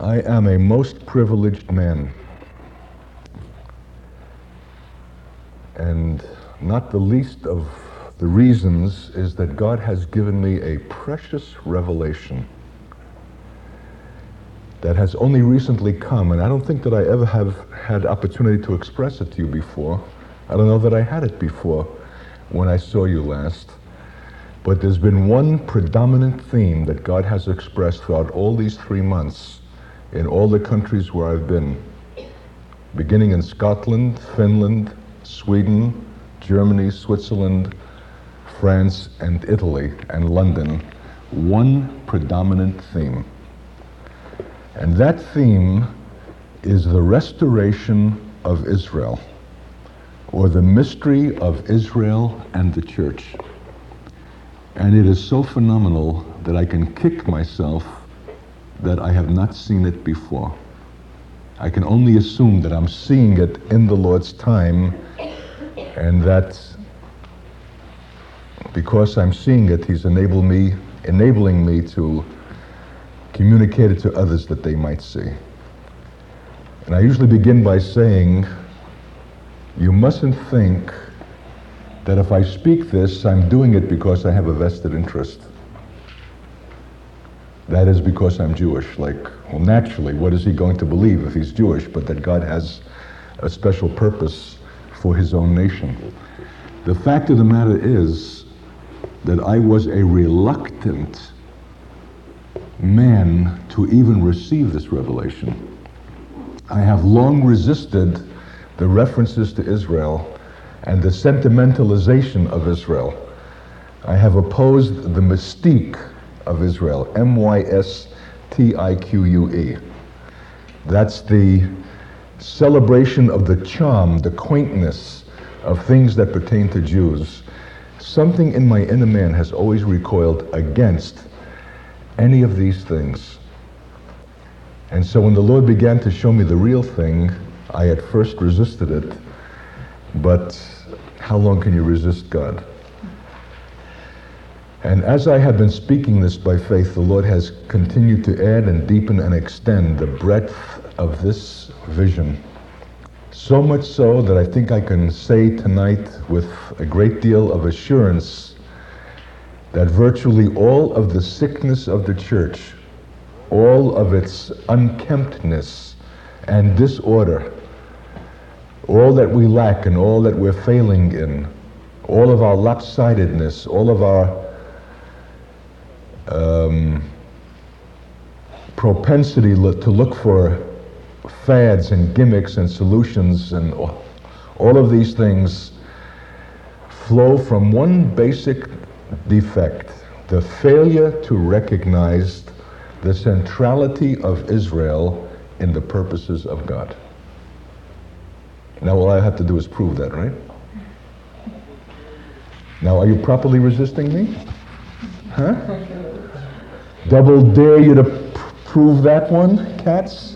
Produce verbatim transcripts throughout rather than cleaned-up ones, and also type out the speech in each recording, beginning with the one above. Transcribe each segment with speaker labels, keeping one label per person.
Speaker 1: I am a most privileged man, and not the least of the reasons is that God has given me a precious revelation that has only recently come, and I don't think that I ever have had opportunity to express it to you before. I don't know that I had it before when I saw you last. But there's been one predominant theme that God has expressed throughout all these three months in all the countries where I've been, beginning in Scotland, Finland, Sweden, Germany, Switzerland, France, and Italy, and London. One predominant theme. And that theme is the restoration of Israel, or the mystery of Israel and the church. And it is so phenomenal that I can kick myself that I have not seen it before. I can only assume that I'm seeing it in the Lord's time, and that because I'm seeing it, He's enabled me, enabling me to communicate it to others that they might see. And I usually begin by saying, you mustn't think that if I speak this, I'm doing it because I have a vested interest. That is because I'm Jewish. Like, well, naturally, what is he going to believe if he's Jewish, but that God has a special purpose for his own nation? The fact of the matter is that I was a reluctant man to even receive this revelation. I have long resisted the references to Israel and the sentimentalization of Israel. I have opposed the mystique of Israel, M Y S T I Q U E. That's the celebration of the charm, the quaintness of things that pertain to Jews. Something in my inner man has always recoiled against any of these things. And so when the Lord began to show me the real thing, I at first resisted it, but how long can you resist God? And as I have been speaking this by faith, the Lord has continued to add and deepen and extend the breadth of this vision. So much so that I think I can say tonight with a great deal of assurance that virtually all of the sickness of the church, all of its unkemptness and disorder, all that we lack and all that we're failing in, all of our lopsidedness, all of our um, propensity lo- to look for fads and gimmicks and solutions and all, all of these things flow from one basic defect: the failure to recognize the centrality of Israel in the purposes of God. Now all I have to do is prove that, right? Now, are you properly resisting me? Huh? Double dare you to p- prove that one, cats?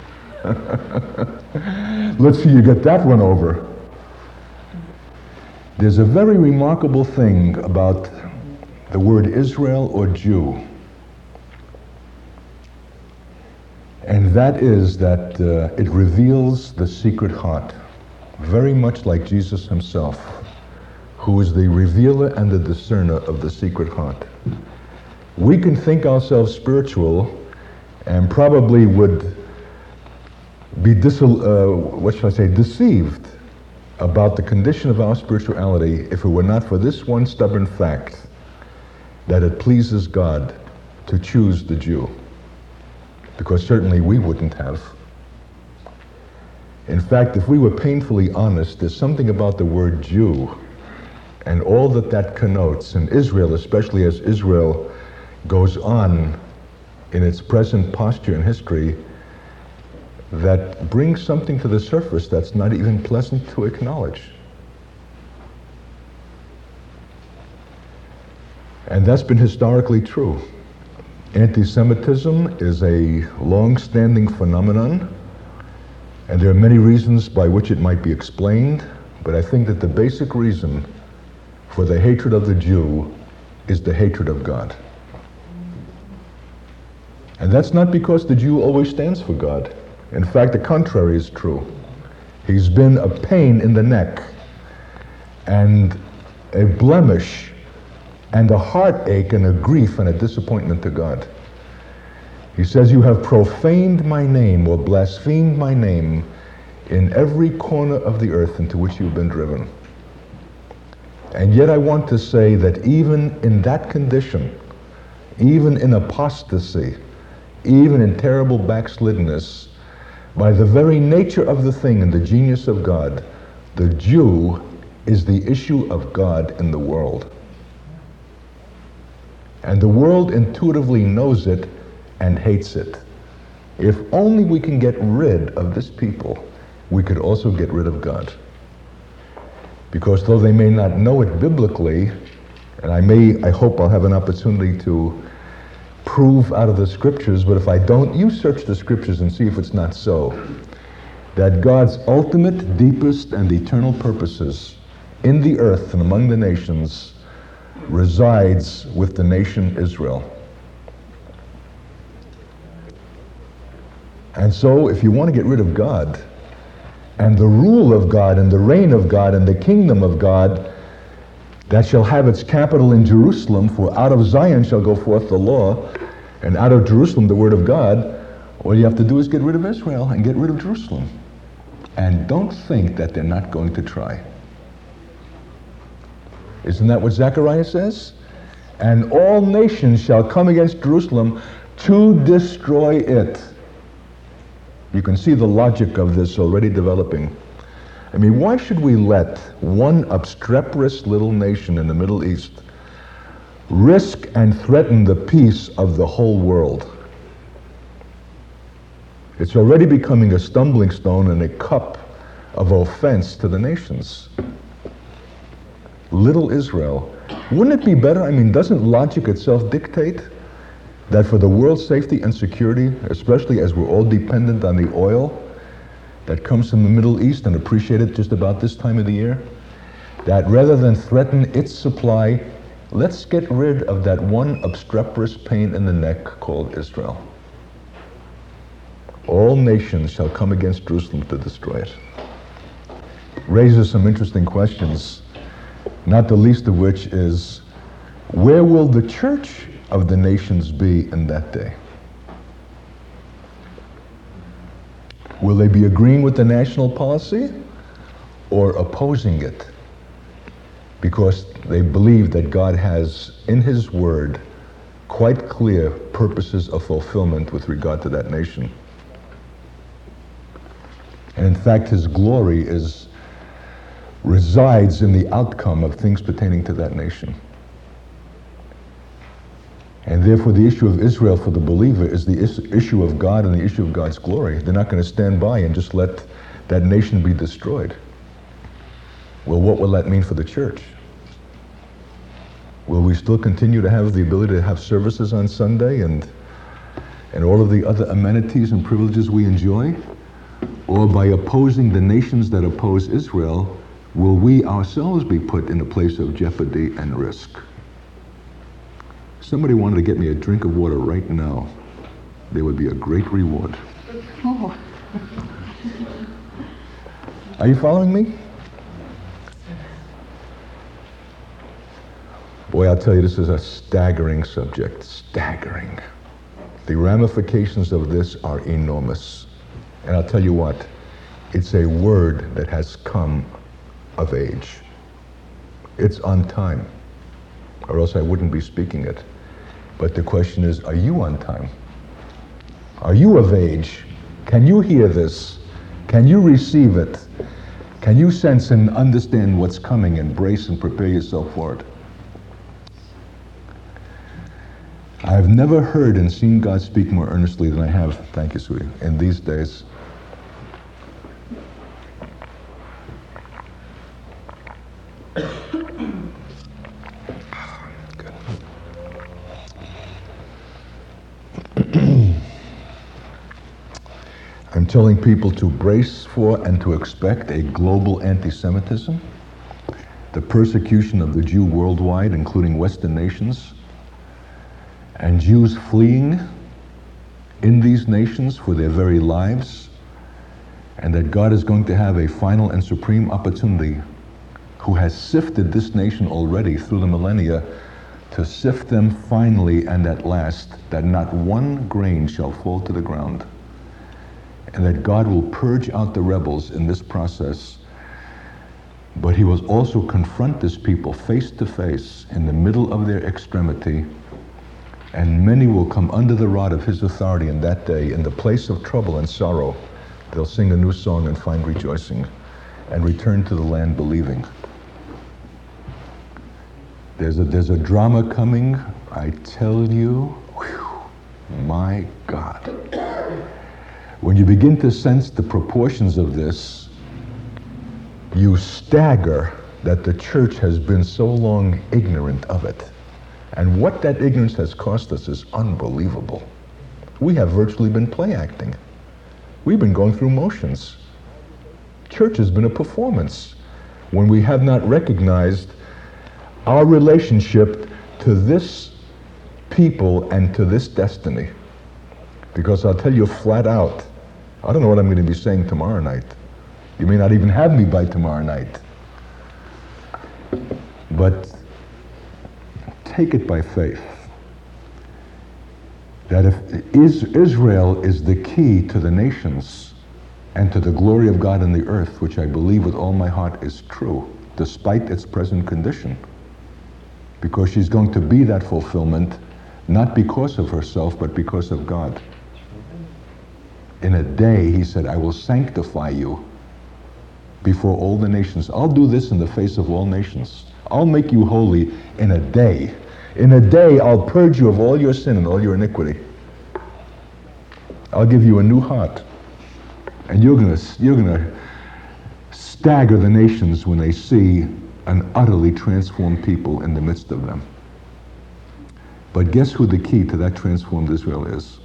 Speaker 1: Let's see you get that one over. There's a very remarkable thing about the word Israel or Jew. And that is that uh, it reveals the secret heart, very much like Jesus himself, who is the revealer and the discerner of the secret heart. We can think ourselves spiritual and probably would be, dis- uh, what should I say, deceived about the condition of our spirituality if it were not for this one stubborn fact, that it pleases God to choose the Jew. Because certainly we wouldn't have. In fact, if we were painfully honest, there's something about the word Jew and all that that connotes, and Israel, especially as Israel goes on in its present posture in history, that brings something to the surface that's not even pleasant to acknowledge. And that's been historically true. Anti-Semitism is a long-standing phenomenon, and there are many reasons by which it might be explained, but I think that the basic reason for the hatred of the Jew is the hatred of God. And that's not because the Jew always stands for God. In fact, the contrary is true. He's been a pain in the neck and a blemish and a heartache and a grief and a disappointment to God. He says, you have profaned my name or blasphemed my name in every corner of the earth into which you've been driven. And yet I want to say that even in that condition, even in apostasy, even in terrible backsliddenness, by the very nature of the thing and the genius of God, the Jew is the issue of God in the world. And the world intuitively knows it and hates it. If only we can get rid of this people, we could also get rid of God. Because though they may not know it biblically, and I may, I hope I'll have an opportunity to prove out of the scriptures, but if I don't, you search the scriptures and see if it's not so, that God's ultimate, deepest, and eternal purposes in the earth and among the nations resides with the nation Israel. And so if you want to get rid of God, and the rule of God, and the reign of God, and the kingdom of God, that shall have its capital in Jerusalem, for out of Zion shall go forth the law, and out of Jerusalem the word of God, all you have to do is get rid of Israel and get rid of Jerusalem. And don't think that they're not going to try. Isn't that what Zechariah says? And all nations shall come against Jerusalem to destroy it. You can see the logic of this already developing. I mean, why should we let one obstreperous little nation in the Middle East risk and threaten the peace of the whole world? It's already becoming a stumbling stone and a cup of offense to the nations. Little Israel. Wouldn't it be better? I mean, doesn't logic itself dictate that for the world's safety and security, especially as we're all dependent on the oil that comes from the Middle East and appreciated just about this time of the year, that rather than threaten its supply, let's get rid of that one obstreperous pain in the neck called Israel. All nations shall come against Jerusalem to destroy it. Raises some interesting questions, not the least of which is, where will the church of the nations be in that day? Will they be agreeing with the national policy or opposing it? Because they believe that God has, in His Word, quite clear purposes of fulfillment with regard to that nation. And in fact, His glory is resides in the outcome of things pertaining to that nation. And therefore the issue of Israel for the believer is the is- issue of God and the issue of God's glory. They're not going to stand by and just let that nation be destroyed. Well, what will that mean for the church? Will we still continue to have the ability to have services on Sunday and and all of the other amenities and privileges we enjoy? Or by opposing the nations that oppose Israel, will we ourselves be put in a place of jeopardy and risk? Somebody wanted to get me a drink of water right now. There would be a great reward.
Speaker 2: Oh.
Speaker 1: Are you following me? Boy, I'll tell you, this is a staggering subject. Staggering. The ramifications of this are enormous. And I'll tell you what, it's a word that has come of age. It's on time, or else I wouldn't be speaking it. But the question is, are you on time? Are you of age? Can you hear this? Can you receive it? Can you sense and understand what's coming and brace and prepare yourself for it? I've never heard and seen God speak more earnestly than I have, thank you, sweetie, in these days. I'm telling people to brace for and to expect a global anti-Semitism, the persecution of the Jew worldwide, including Western nations, and Jews fleeing in these nations for their very lives, and that God is going to have a final and supreme opportunity, who has sifted this nation already through the millennia, to sift them finally and at last, that not one grain shall fall to the ground, and that God will purge out the rebels in this process. But he will also confront this people face to face in the middle of their extremity, and many will come under the rod of his authority in that day. In the place of trouble and sorrow, they'll sing a new song and find rejoicing, and return to the land believing. There's a, there's a drama coming, I tell you, whew, my God. When you begin to sense the proportions of this, you stagger that the church has been so long ignorant of it. And what that ignorance has cost us is unbelievable. We have virtually been play acting. We've been going through motions. Church has been a performance when we have not recognized our relationship to this people and to this destiny. Because I'll tell you flat out, I don't know what I'm going to be saying tomorrow night. You may not even have me by tomorrow night. But take it by faith that if is, Israel is the key to the nations and to the glory of God in the earth, which I believe with all my heart is true, despite its present condition, because she's going to be that fulfillment, not because of herself, but because of God. In a day, he said, I will sanctify you before all the nations. I'll do this in the face of all nations. I'll make you holy in a day. In a day, I'll purge you of all your sin and all your iniquity. I'll give you a new heart. And you're gonna, you're gonna stagger the nations when they see an utterly transformed people in the midst of them. But guess who the key to that transformed Israel is?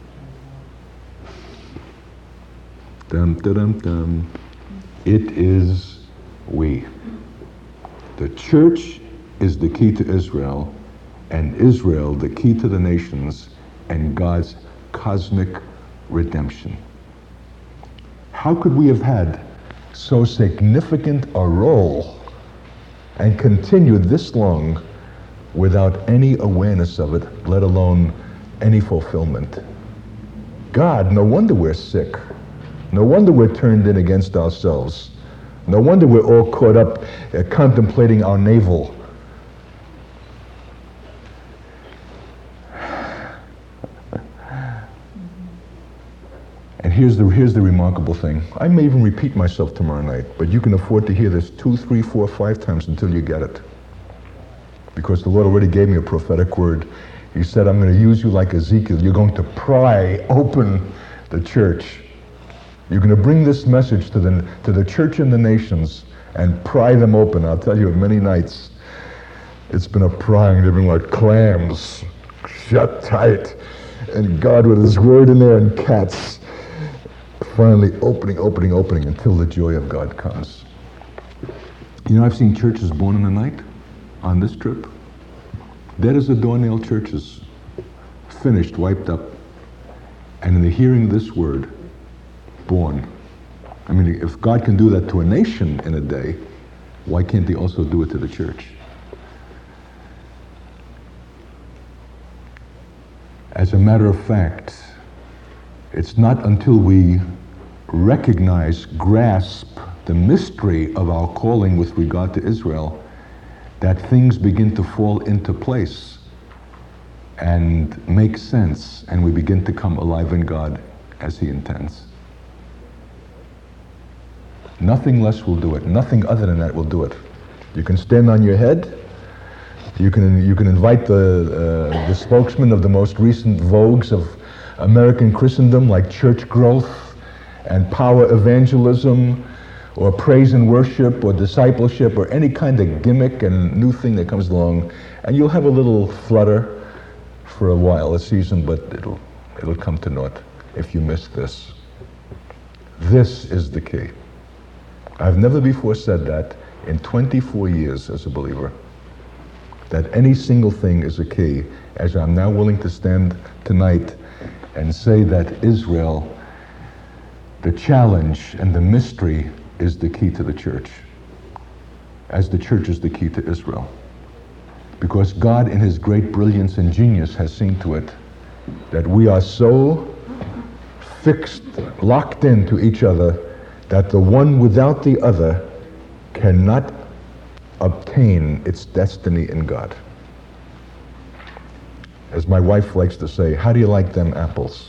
Speaker 1: Dum, dum, dum. It is we. The church is the key to Israel, and Israel the key to the nations, and God's cosmic redemption. How could we have had so significant a role and continued this long without any awareness of it, let alone any fulfillment? God, no wonder we're sick. No wonder we're turned in against ourselves. No wonder we're all caught up uh, contemplating our navel. And here's the, here's the remarkable thing. I may even repeat myself tomorrow night, but you can afford to hear this two, three, four, five times until you get it. Because the Lord already gave me a prophetic word. He said, I'm going to use you like Ezekiel. You're going to pry open the church. You're going to bring this message to the, to the church and the nations and pry them open. I'll tell you, many nights, it's been a prying. They've been like clams, shut tight. And God with his word in there and cats, finally opening, opening, opening until the joy of God comes. You know, I've seen churches born in the night on this trip. Dead as a doornail churches, finished, wiped up. And in the hearing of this word, born. I mean, if God can do that to a nation in a day, why can't he also do it to the church? As a matter of fact, it's not until we recognize, grasp the mystery of our calling with regard to Israel that things begin to fall into place and make sense, and we begin to come alive in God as he intends. Nothing less will do it. Nothing other than that will do it. You can stand on your head. You can you can invite the uh, the spokesman of the most recent vogues of American Christendom, like church growth and power evangelism, or praise and worship, or discipleship, or any kind of gimmick and new thing that comes along, and you'll have a little flutter for a while, a season, but it'll it'll come to naught if you miss this. This is the key. I've never before said that in twenty-four years as a believer, that any single thing is a key, as I'm now willing to stand tonight and say that Israel, the challenge and the mystery, is the key to the church, as the church is the key to Israel. Because God, in his great brilliance and genius, has seen to it that we are so fixed, locked into each other, that the one without the other cannot obtain its destiny in God. As my wife likes to say, how do you like them apples?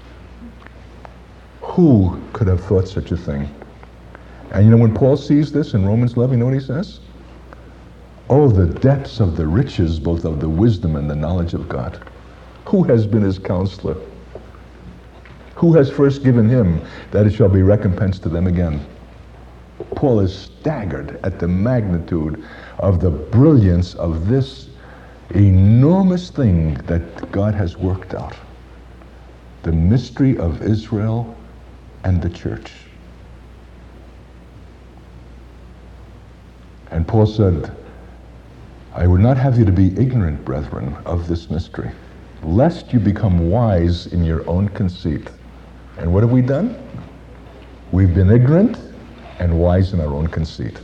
Speaker 1: Who could have thought such a thing? And you know, when Paul sees this in Romans eleven, you know what he says? Oh, the depths of the riches, both of the wisdom and the knowledge of God. Who has been his counselor? Who has first given him that it shall be recompensed to them again? Paul is staggered at the magnitude of the brilliance of this enormous thing that God has worked out. The mystery of Israel and the church. And Paul said, I would not have you to be ignorant, brethren, of this mystery, lest you become wise in your own conceit. And what have we done? We've been ignorant and wise in our own conceit.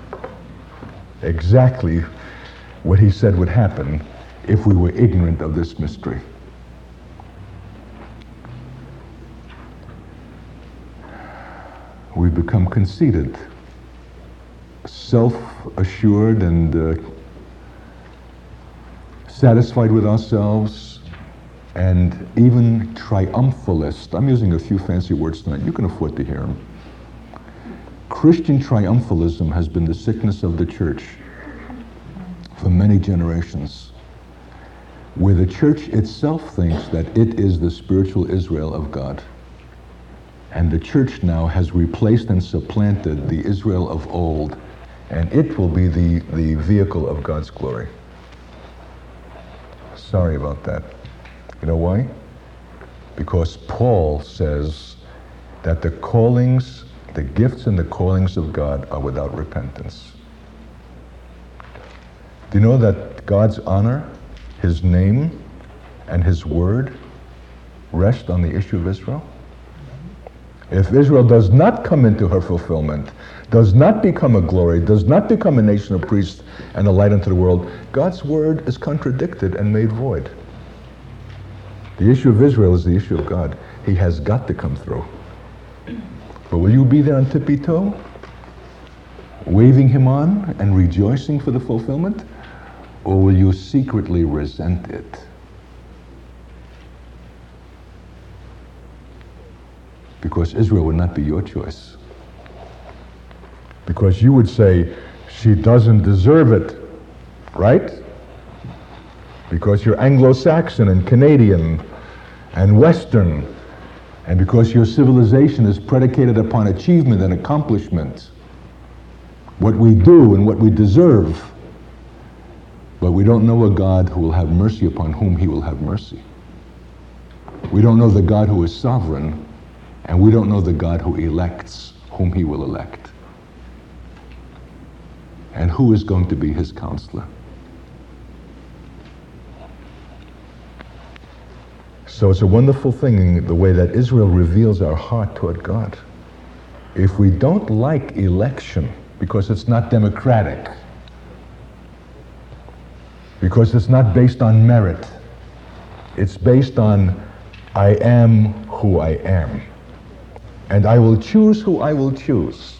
Speaker 1: Exactly what he said would happen if we were ignorant of this mystery. We've become conceited, self-assured, and uh, satisfied with ourselves, and even triumphalist. I'm using a few fancy words tonight. You can afford to hear them. Christian triumphalism has been the sickness of the church for many generations, where the church itself thinks that it is the spiritual Israel of God. And the church now has replaced and supplanted the Israel of old, and it will be the, the vehicle of God's glory. Sorry about that. You know why? Because Paul says that the callings, the gifts and the callings of God are without repentance. Do you know that God's honor, his name, and his word rest on the issue of Israel? If Israel does not come into her fulfillment, does not become a glory, does not become a nation of priests and a light unto the world, God's word is contradicted and made void. The issue of Israel is the issue of God. He has got to come through. But will you be there on tippy toe, waving him on and rejoicing for the fulfillment? Or will you secretly resent it? Because Israel would not be your choice. Because you would say, she doesn't deserve it, right? Because you're Anglo-Saxon and Canadian and Western, and because your civilization is predicated upon achievement and accomplishment, what we do and what we deserve. But we don't know a God who will have mercy upon whom he will have mercy. We don't know the God who is sovereign, and we don't know the God who elects whom he will elect. And who is going to be his counselor. So it's a wonderful thing, the way that Israel reveals our heart toward God. If we don't like election, because it's not democratic, because it's not based on merit, it's based on I am who I am. And I will choose who I will choose.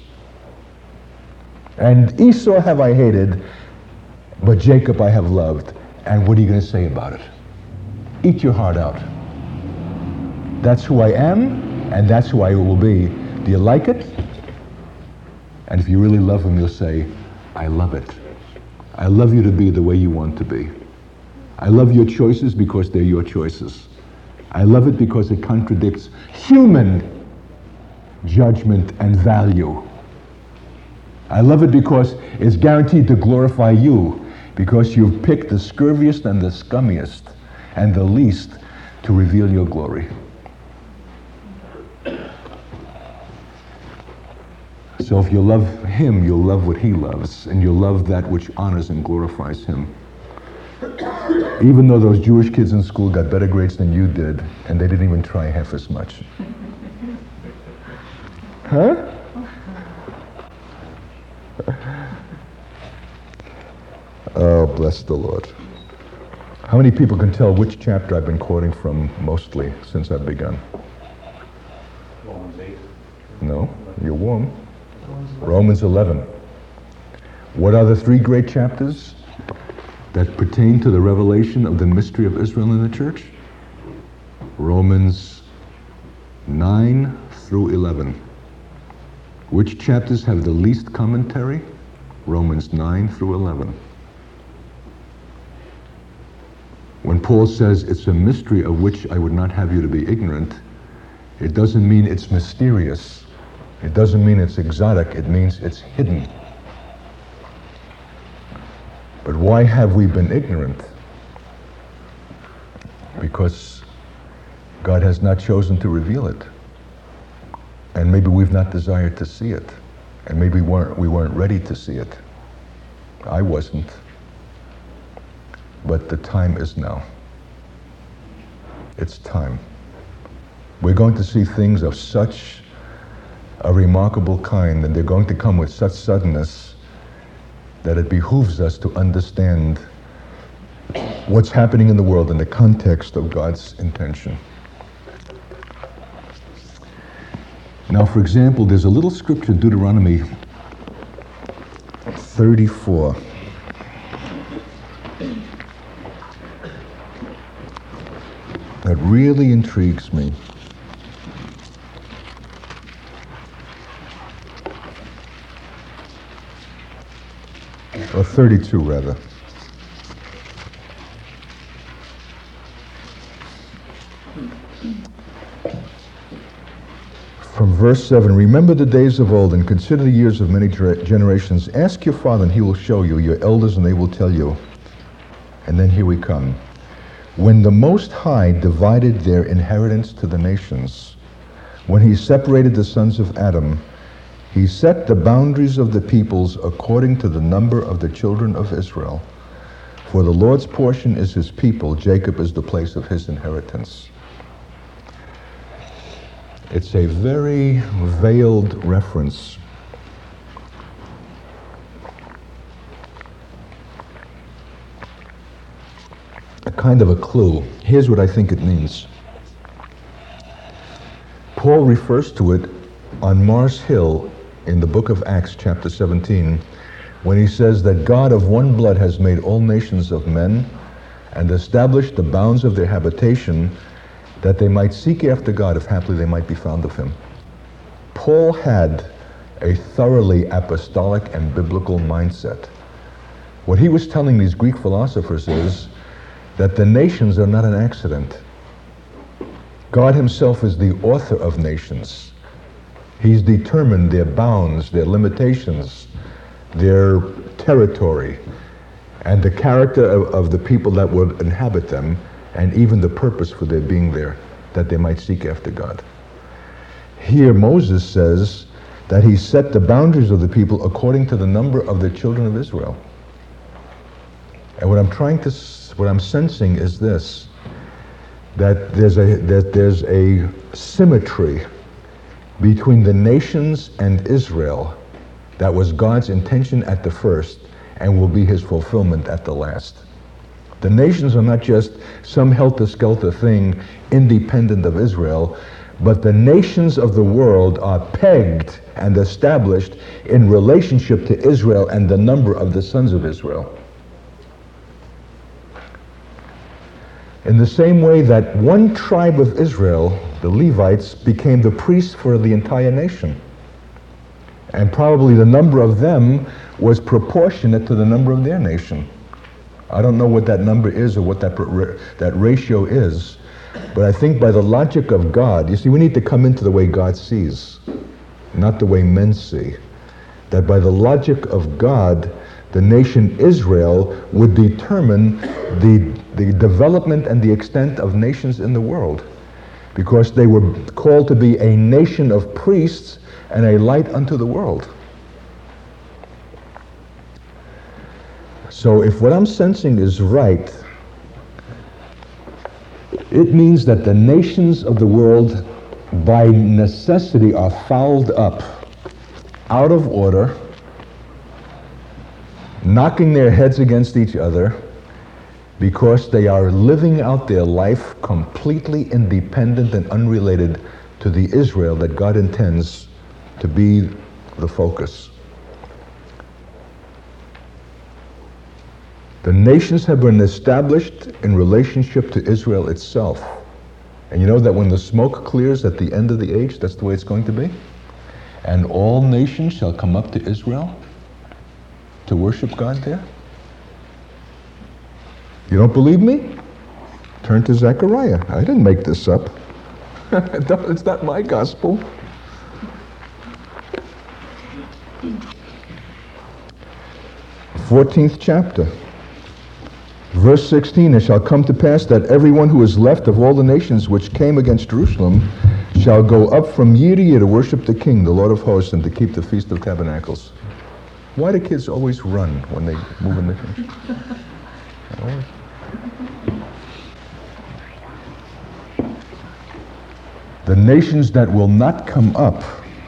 Speaker 1: And Esau have I hated, but Jacob I have loved. And what are you going to say about it? Eat your heart out. That's who I am, and that's who I will be. Do you like it? And if you really love him, you'll say, I love it. I love you to be the way you want to be. I love your choices because they're your choices. I love it because it contradicts human judgment and value. I love it because it's guaranteed to glorify you, because you've picked the scurviest and the scummiest and the least to reveal your glory. So if you love him, you'll love what he loves, and you'll love that which honors and glorifies him. Even though those Jewish kids in school got better grades than you did, and they didn't even try half as much. Huh? Oh, bless the Lord. How many people can tell which chapter I've been quoting from mostly since I've begun?
Speaker 2: Romans eight.
Speaker 1: No, you're warm. Romans eleven. What are the three great chapters that pertain to the revelation of the mystery of Israel in the church? Romans nine through eleven. Which chapters have the least commentary? Romans nine through eleven. When Paul says it's a mystery of which I would not have you to be ignorant, it doesn't mean it's mysterious. It doesn't mean it's exotic. It means it's hidden. But why have we been ignorant? Because God has not chosen to reveal it. And maybe we've not desired to see it. And maybe we weren't, we weren't ready to see it. I wasn't. But the time is now. It's time. We're going to see things of such a remarkable kind, and they're going to come with such suddenness that it behooves us to understand what's happening in the world in the context of God's intention. Now, for example, there's a little scripture in Deuteronomy thirty-four. That really intrigues me. Or thirty-two, rather. From verse seven, remember the days of old and consider the years of many generations. Ask your father and he will show you, your elders and they will tell you. And then here we come. When the Most High divided their inheritance to the nations, when he separated the sons of Adam, he set the boundaries of the peoples according to the number of the children of Israel. For the Lord's portion is his people, Jacob is the place of his inheritance. It's a very veiled reference. A kind of a clue. Here's what I think it means. Paul refers to it on Mars Hill in the book of Acts, chapter seventeen, when he says that God of one blood has made all nations of men and established the bounds of their habitation, that they might seek after God, if haply they might be found of him. Paul had a thoroughly apostolic and biblical mindset. What he was telling these Greek philosophers is that the nations are not an accident. God himself is the author of nations. He's determined their bounds, their limitations, their territory, and the character of, of the people that would inhabit them, and even the purpose for their being there, that they might seek after God. Here Moses says that he set the boundaries of the people according to the number of the children of Israel. And what I'm trying to, what I'm sensing is this, that there's a, that there's a symmetry between the nations and Israel that was God's intention at the first and will be his fulfillment at the last. The nations are not just some helter-skelter thing independent of Israel, but the nations of the world are pegged and established in relationship to Israel and the number of the sons of Israel. In the same way that one tribe of Israel, the Levites, became the priests for the entire nation. And probably the number of them was proportionate to the number of their nation. I don't know what that number is or what that that ratio is, but I think by the logic of God, you see, we need to come into the way God sees, not the way men see. That by the logic of God, the nation Israel would determine the, the development and the extent of nations in the world, because they were called to be a nation of priests and a light unto the world. So if what I'm sensing is right, It means that the nations of the world by necessity are fouled up, out of order, knocking their heads against each other because they are living out their life completely independent and unrelated to the Israel that God intends to be the focus. The nations have been established in relationship to Israel itself. And you know that when the smoke clears at the end of the age, that's the way it's going to be? And all nations shall come up to Israel to worship God there? You don't believe me? Turn to Zechariah. I didn't make this up. It's not my gospel. fourteenth chapter. Verse sixteen, it shall come to pass that everyone who is left of all the nations which came against Jerusalem shall go up from year to year to worship the King, the Lord of hosts, and to keep the Feast of Tabernacles. Why do kids always run when they move in the church? Always. The nations that will not come up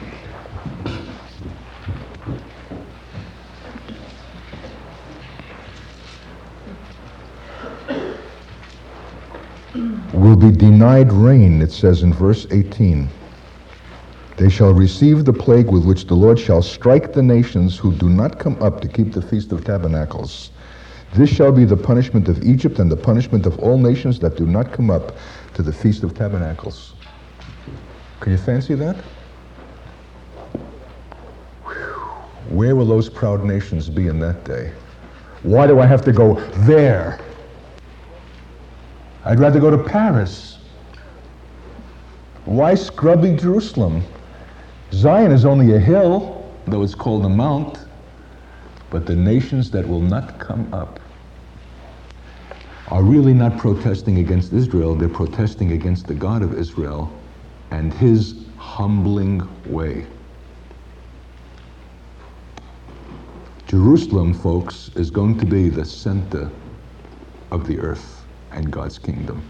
Speaker 1: will be denied rain, it says in verse eighteen. They shall receive the plague with which the Lord shall strike the nations who do not come up to keep the Feast of Tabernacles. This shall be the punishment of Egypt and the punishment of all nations that do not come up to the Feast of Tabernacles. Can you fancy that? Where will those proud nations be in that day? Why do I have to go there? I'd rather go to Paris. Why scrubby Jerusalem? Zion is only a hill, though it's called a mount. But the nations that will not come up are really not protesting against Israel. They're protesting against the God of Israel and his humbling way. Jerusalem, folks, is going to be the center of the earth and God's kingdom.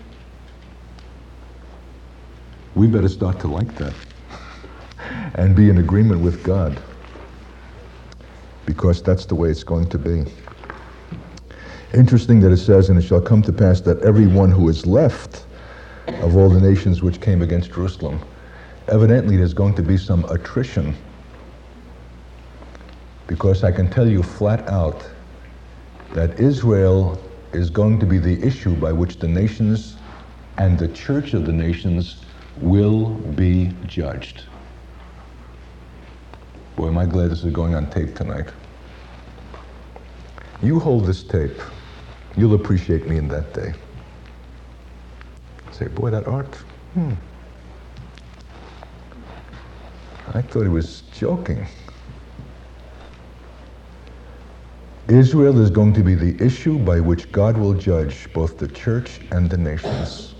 Speaker 1: We better start to like that and be in agreement with God, because that's the way it's going to be. Interesting that it says, and it shall come to pass that everyone who is left of all the nations which came against Jerusalem, evidently there's going to be some attrition, because I can tell you flat out that Israel is going to be the issue by which the nations and the church of the nations will be judged. Boy, am I glad this is going on tape tonight. You hold this tape. You'll appreciate me in that day. Say, boy, that art, hmm. I thought he was joking. Israel is going to be the issue by which God will judge both the church and the nations.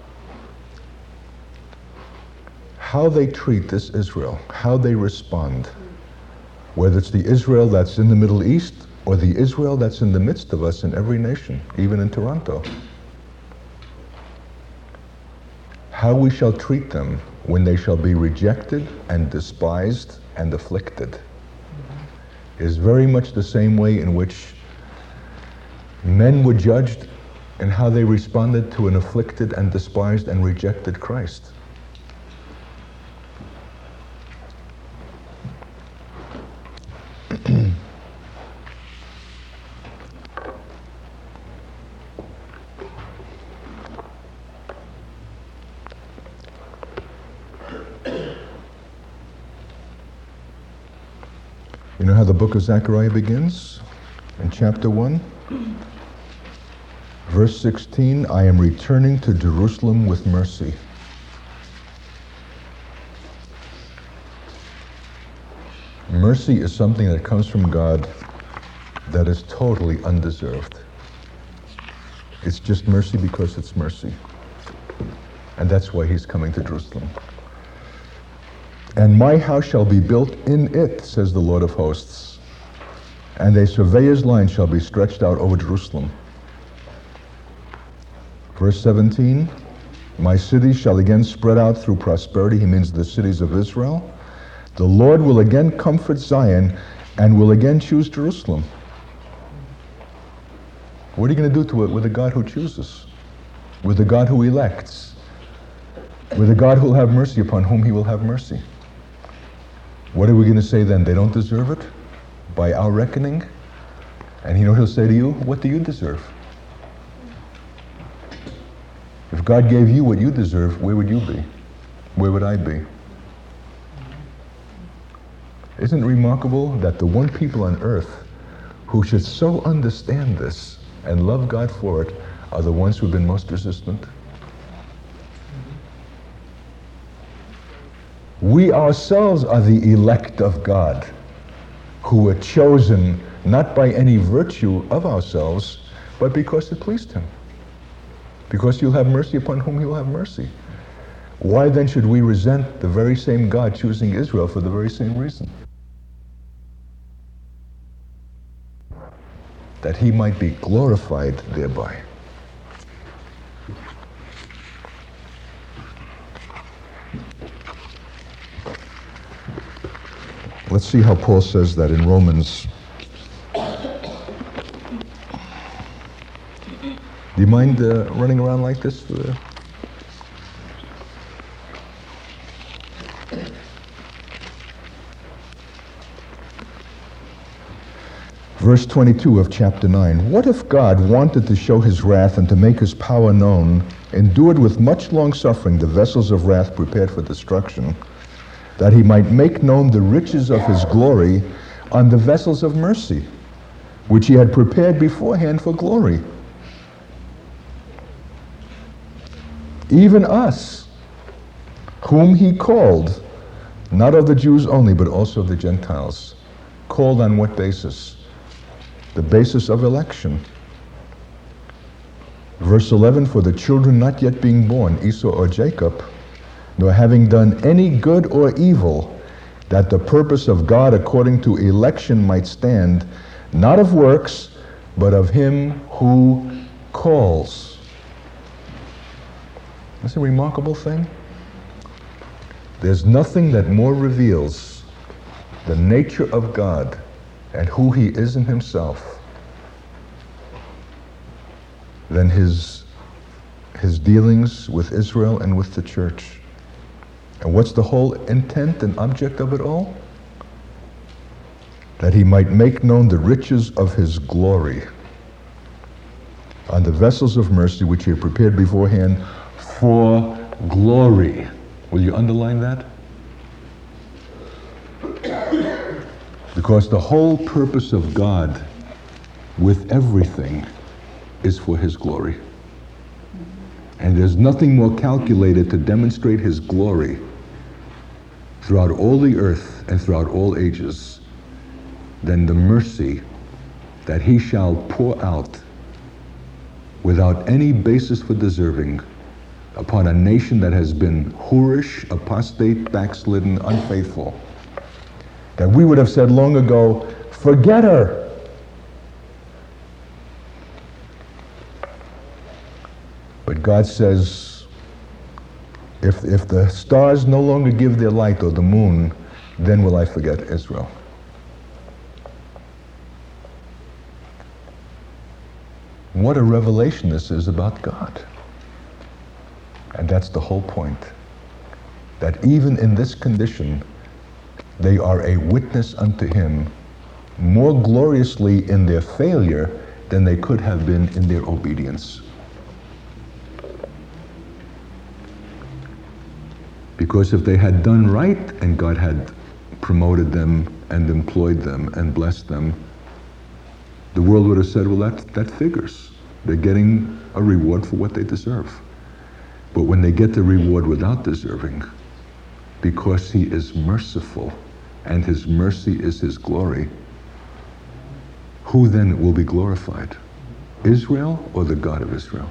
Speaker 1: How they treat this Israel, how they respond, whether it's the Israel that's in the Middle East or the Israel that's in the midst of us in every nation, even in Toronto. How we shall treat them when they shall be rejected and despised and afflicted is very much the same way in which men were judged and how they responded to an afflicted and despised and rejected Christ. You know how the book of Zechariah begins? In chapter one, verse sixteen, I am returning to Jerusalem with mercy. Mercy is something that comes from God that is totally undeserved. It's just mercy because it's mercy. And that's why he's coming to Jerusalem. And my house shall be built in it, says the Lord of hosts, and a surveyor's line shall be stretched out over Jerusalem. Verse seventeen, My cities shall again spread out through prosperity. He means the cities of Israel. The Lord will again comfort Zion and will again choose Jerusalem. What are you going to do to it with a God who chooses? With a God who elects? With a God who will have mercy upon whom he will have mercy? What are we going to say then? They don't deserve it? By our reckoning? And you know what he'll say to you? What do you deserve? If God gave you what you deserve, where would you be? Where would I be? Isn't it remarkable that the one people on earth who should so understand this and love God for it are the ones who've been most resistant? We ourselves are the elect of God, who were chosen not by any virtue of ourselves, but because it pleased him. Because you'll have mercy upon whom he'll have mercy. Why then should we resent the very same God choosing Israel for the very same reason? That he might be glorified thereby. Let's see how Paul says that in Romans. Do you mind uh, running around like this? Uh, Verse twenty-two of chapter nine. What if God wanted to show his wrath and to make his power known, endured with much long suffering the vessels of wrath prepared for destruction, that he might make known the riches of his glory on the vessels of mercy, which he had prepared beforehand for glory? Even us, whom he called, not of the Jews only, but also of the Gentiles. Called on what basis? The basis of election. Verse eleven, for the children not yet being born, Esau or Jacob, nor having done any good or evil, that the purpose of God according to election might stand, not of works, but of him who calls. That's a remarkable thing. There's nothing that more reveals the nature of God and who he is in himself than his, his dealings with Israel and with the church. And what's the whole intent and object of it all? That he might make known the riches of his glory on the vessels of mercy which he had prepared beforehand for glory. Will you underline that? Because the whole purpose of God with everything is for his glory. And there's nothing more calculated to demonstrate his glory throughout all the earth and throughout all ages than the mercy that he shall pour out without any basis for deserving upon a nation that has been whorish, apostate, backslidden, unfaithful. That we would have said long ago, forget her. But God says, if, if the stars no longer give their light, or the moon, then will I forget Israel. What a revelation this is about God. And that's the whole point. That even in this condition, they are a witness unto him more gloriously in their failure than they could have been in their obedience. Because if they had done right and God had promoted them and employed them and blessed them, the world would have said, well, that, that figures. They're getting a reward for what they deserve. But when they get the reward without deserving, because he is merciful and his mercy is his glory, who then will be glorified? Israel or the God of Israel?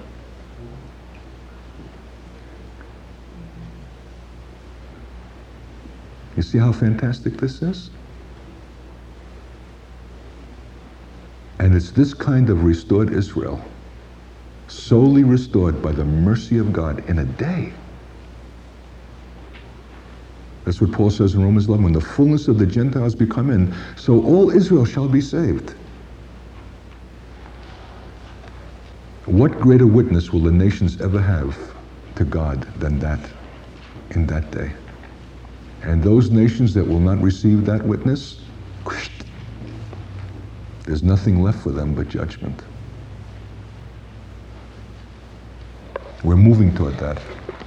Speaker 1: You see how fantastic this is? And it's this kind of restored Israel solely restored by the mercy of God in a day. That's what Paul says in Romans eleven, when the fullness of the Gentiles be come in, so all Israel shall be saved. What greater witness will the nations ever have to God than that in that day? And those nations that will not receive that witness, there's nothing left for them but judgment. We're moving toward that.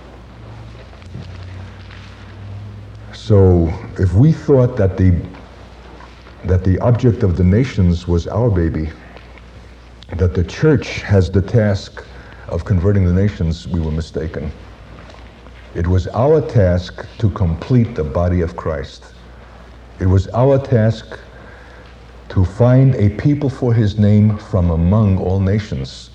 Speaker 1: So if we thought that the that the object of the nations was our baby, that the church has the task of converting the nations, we were mistaken. It was our task to complete the body of Christ. It was our task to find a people for his name from among all nations.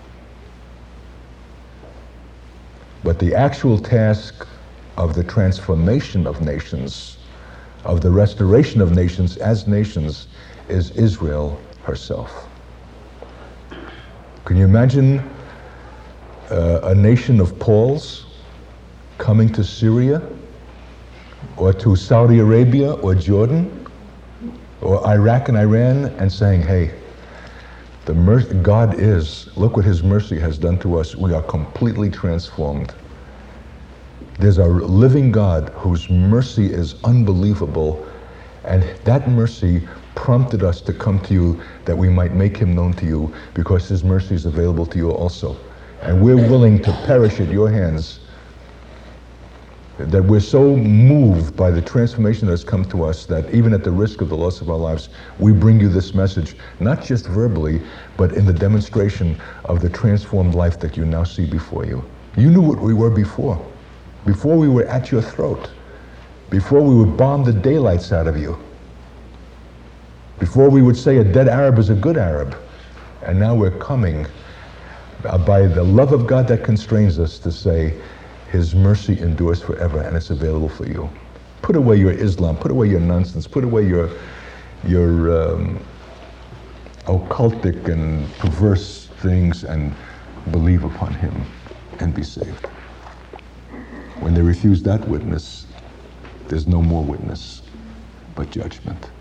Speaker 1: But the actual task of the transformation of nations, of the restoration of nations as nations, is Israel herself. Can you imagine uh, a nation of Pauls coming to Syria, or to Saudi Arabia, or Jordan, or Iraq and Iran, and saying, hey, the mercy, God is, look what his mercy has done to us. We are completely transformed. There's a living God whose mercy is unbelievable, and that mercy prompted us to come to you that we might make him known to you, because his mercy is available to you also. And we're willing to perish at your hands, that we're so moved by the transformation that has come to us that even at the risk of the loss of our lives, we bring you this message, not just verbally, but in the demonstration of the transformed life that you now see before you. You knew what we were before. Before we were at your throat. Before we would bomb the daylights out of you. Before we would say a dead Arab is a good Arab. And now we're coming uh, by the love of God that constrains us to say, his mercy endures forever, and it's available for you. Put away your Islam, put away your nonsense, put away your your um, occultic and perverse things, and believe upon him and be saved. When they refuse that witness, there's no more witness but judgment.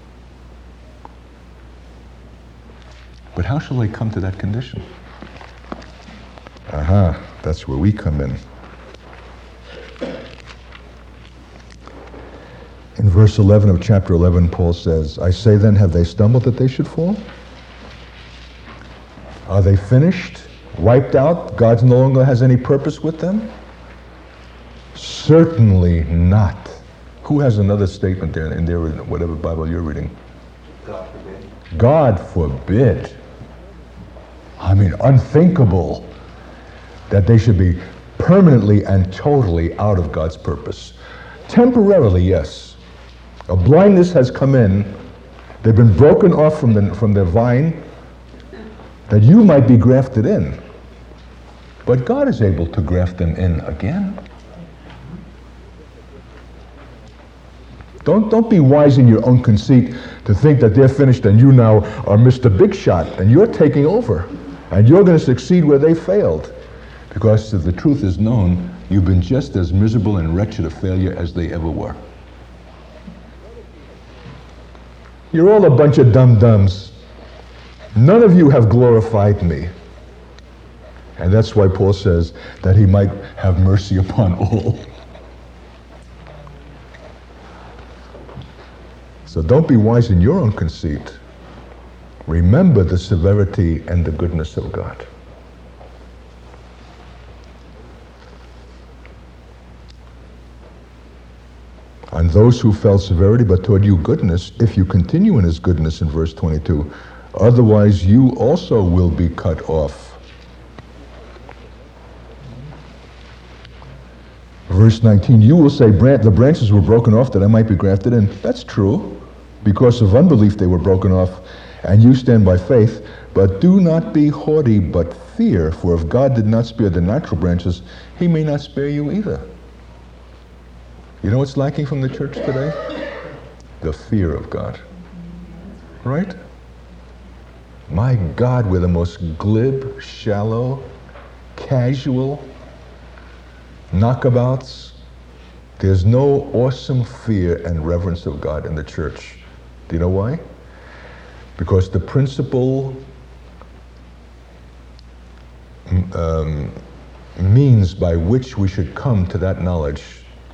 Speaker 1: But how shall they come to that condition? Aha, that's where we come in. In verse eleven of chapter eleven, Paul says, I say then, have they stumbled that they should fall? Are they finished, wiped out? God no longer has any purpose with them? Certainly not. Who has another statement there in there, whatever Bible you're reading?
Speaker 2: God forbid.
Speaker 1: God forbid. I mean, unthinkable that they should be permanently and totally out of God's purpose. Temporarily, yes. A blindness has come in. They've been broken off from the from the vine that you might be grafted in. But God is able to graft them in again. Don't don't be wise in your own conceit to think that they're finished and you now are Mister Big Shot and you're taking over and you're going to succeed where they failed. Because if the truth is known, you've been just as miserable and wretched a failure as they ever were. You're all a bunch of dum-dums. None of you have glorified me. And that's why Paul says that he might have mercy upon all. So don't be wise in your own conceit. Remember the severity and the goodness of God. And those who felt severity, but toward you goodness, if you continue in his goodness in verse twenty-two, otherwise you also will be cut off. Verse nineteen, you will say, the branches were broken off that I might be grafted in. That's true. Because of unbelief they were broken off, and you stand by faith. But do not be haughty, but fear, for if God did not spare the natural branches, he may not spare you either. You know what's lacking from the church today? The fear of God. Right? My God, we're the most glib, shallow, casual, knockabouts. There's no awesome fear and reverence of God in the church. Do you know why? Because the principal um, means by which we should come to that knowledge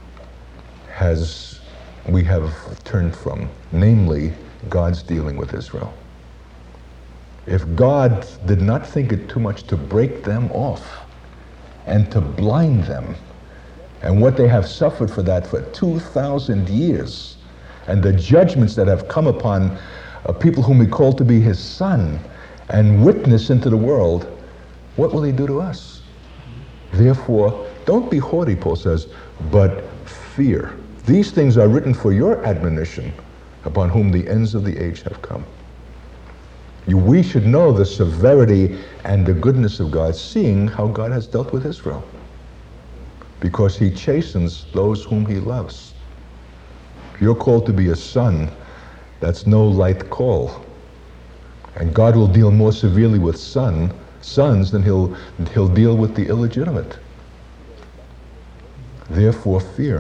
Speaker 1: has, we have turned from, namely, God's dealing with Israel. If God did not think it too much to break them off and to blind them, and what they have suffered for that for two thousand years, and the judgments that have come upon uh, people whom he called to be his son and witness into the world, what will he do to us? Therefore, don't be haughty, Paul says, but fear. These things are written for your admonition, upon whom the ends of the age have come. You, we should know the severity and the goodness of God, seeing how God has dealt with Israel. Because he chastens those whom he loves. You're called to be a son. That's no light call. And God will deal more severely with son, sons than he'll, he'll deal with the illegitimate. Therefore, fear.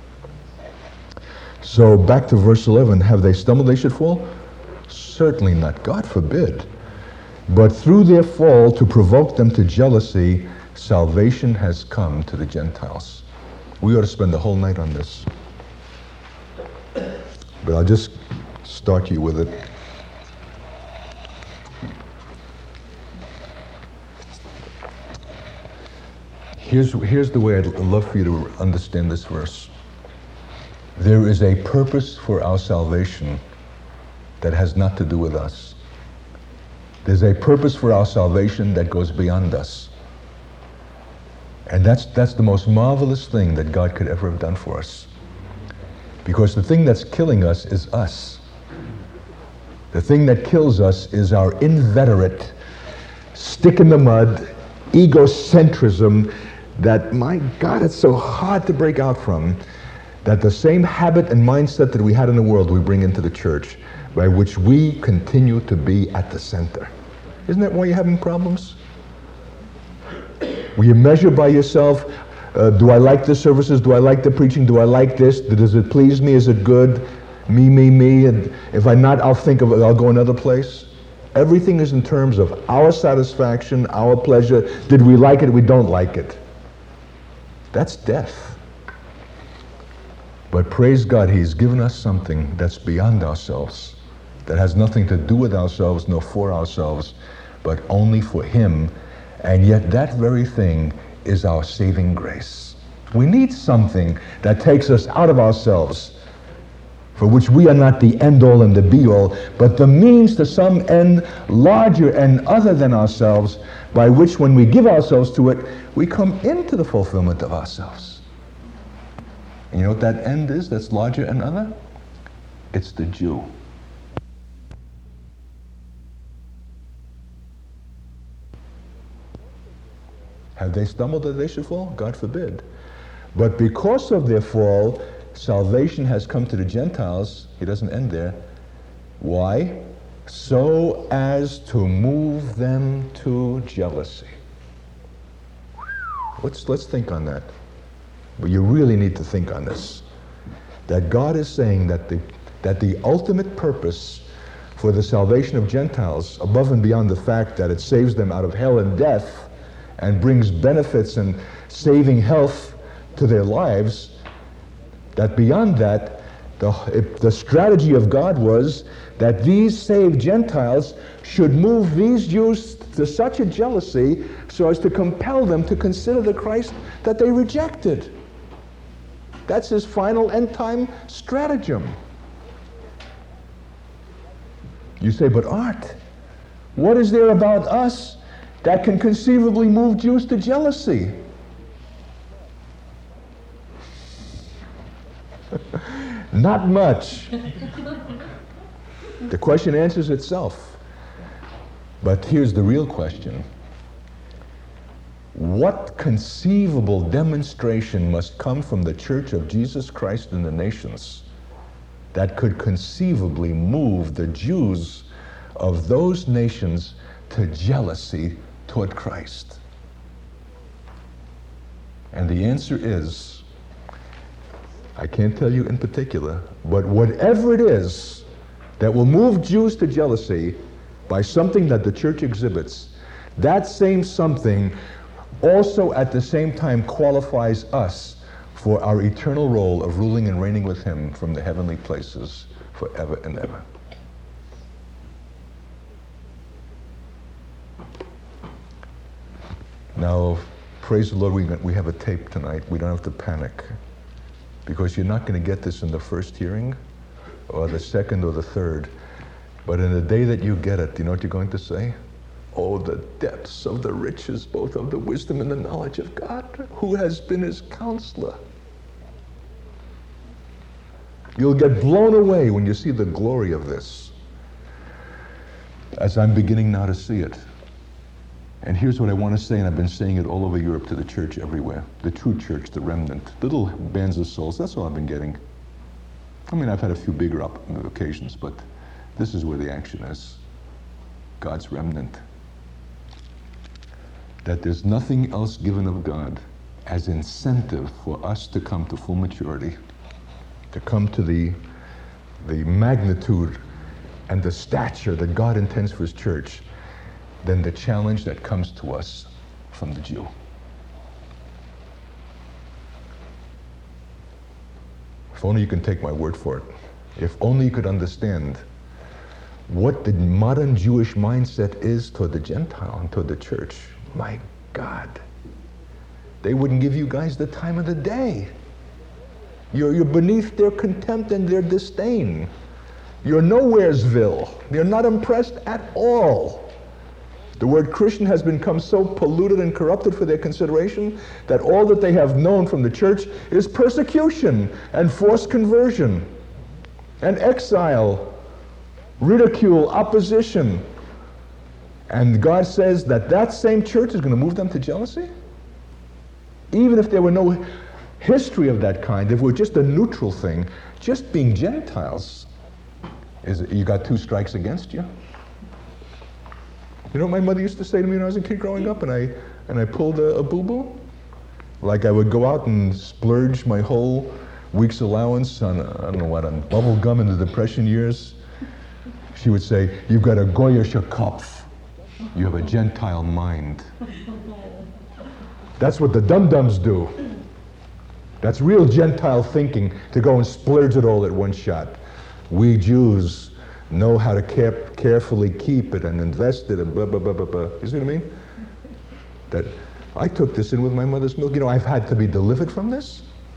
Speaker 1: So back to verse eleven, have they stumbled they should fall? Certainly not, God forbid. But through their fall, to provoke them to jealousy, salvation has come to the Gentiles. We ought to spend the whole night on this. But I'll just start you with it. Here's, here's the way I'd love for you to understand this verse. There is a purpose for our salvation that has not to do with us. There's a purpose for our salvation that goes beyond us. And that's, that's the most marvelous thing that God could ever have done for us. Because the thing that's killing us is us. The thing that kills us is our inveterate, stick in the mud, egocentrism that, my God, it's so hard to break out from, that the same habit and mindset that we had in the world we bring into the church, by which we continue to be at the center. Isn't that why you're having problems? Will you measure by yourself, uh, do I like the services, do I like the preaching, do I like this, does it please me, is it good, me, me, me, and if I'm not, I'll think of it, I'll go another place. Everything is in terms of our satisfaction, our pleasure. Did we like it, we don't like it. That's death. But praise God, he's given us something that's beyond ourselves, that has nothing to do with ourselves nor for ourselves, but only for him. And yet that very thing is our saving grace. We need something that takes us out of ourselves, for which we are not the end-all and the be-all, but the means to some end larger and other than ourselves, by which when we give ourselves to it, we come into the fulfillment of ourselves. And you know what that end is that's larger and other? It's the Jew. Have they stumbled that they should fall? God forbid. But because of their fall, salvation has come to the Gentiles. He doesn't end there. Why? So as to move them to jealousy. Let's, let's think on that. But you really need to think on this. That God is saying that the, that the ultimate purpose for the salvation of Gentiles, above and beyond the fact that it saves them out of hell and death and brings benefits and saving health to their lives, that beyond that, the, if the strategy of God was that these saved Gentiles should move these Jews to such a jealousy so as to compel them to consider the Christ that they rejected. That's his final end-time stratagem. You say, but Art, what is there about us that can conceivably move Jews to jealousy? Not much. The question answers itself. But here's the real question. What conceivable demonstration must come from the Church of Jesus Christ in the nations that could conceivably move the Jews of those nations to jealousy toward Christ? And the answer is, I can't tell you in particular, but whatever it is that will move Jews to jealousy by something that the church exhibits, that same something also at the same time qualifies us for our eternal role of ruling and reigning with him from the heavenly places forever and ever. Now, praise the Lord, we, we have a tape tonight. We don't have to panic, because you're not going to get this in the first hearing or the second or the third. But in the day that you get it, do you know what you're going to say? Oh, the depths of the riches, both of the wisdom and the knowledge of God, who has been his counselor. You'll get blown away when you see the glory of this, as I'm beginning now to see it. And here's what I want to say, and I've been saying it all over Europe to the church everywhere. The true church, the remnant, little bands of souls, that's all I've been getting. I mean, I've had a few bigger up occasions, but this is where the action is. God's remnant. That there's nothing else given of God as incentive for us to come to full maturity, to come to the, the magnitude and the stature that God intends for his church, than the challenge that comes to us from the Jew. If only you can take my word for it. If only you could understand what the modern Jewish mindset is toward the Gentile and toward the church. My God. They wouldn't give you guys the time of the day. You're, you're beneath their contempt and their disdain. You're nowheresville. They're not impressed at all. The word Christian has become so polluted and corrupted for their consideration that all that they have known from the church is persecution and forced conversion and exile, ridicule, opposition. And God says that that same church is going to move them to jealousy? Even if there were no history of that kind, if it were just a neutral thing, just being Gentiles, is it, you got two strikes against you? You know what my mother used to say to me when I was a kid growing up and I and I pulled a, a boo-boo? Like I would go out and splurge my whole week's allowance on, I don't know what, on bubble gum in the Depression years. She would say, you've got a goyische Kopf. You have a Gentile mind. That's what the dum-dums do. That's real Gentile thinking, to go and splurge it all at one shot. We Jews know how to care, carefully keep it and invest it and blah, blah, blah, blah, blah. You see what I mean? That I took this in with my mother's milk. You know, I've had to be delivered from this.